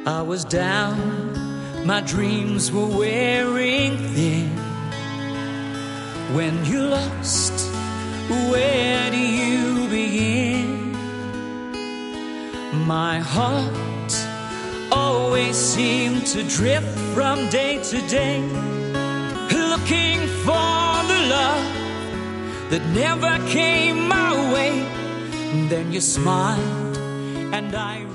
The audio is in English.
I was down, my dreams were wearing thin. When you're lost, where do you begin? My heart always seemed to drift from day to day, looking for the love that never came my way. Then you smiled and I